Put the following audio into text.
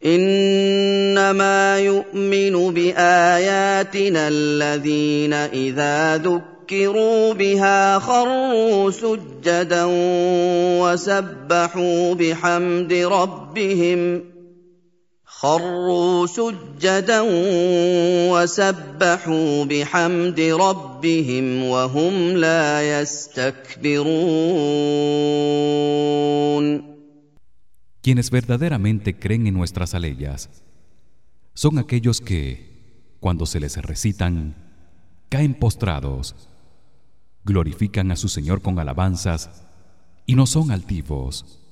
إنما يؤمن بآياتنا الذين إذا ذكروا بها خروا سجدا وسبحوا بحمد ربهم وهم لا يستكبرون. Quienes verdaderamente creen en nuestras aleyas son aquellos que, cuando se les recitan, caen postrados, glorifican a su Señor con alabanzas y no son altivos.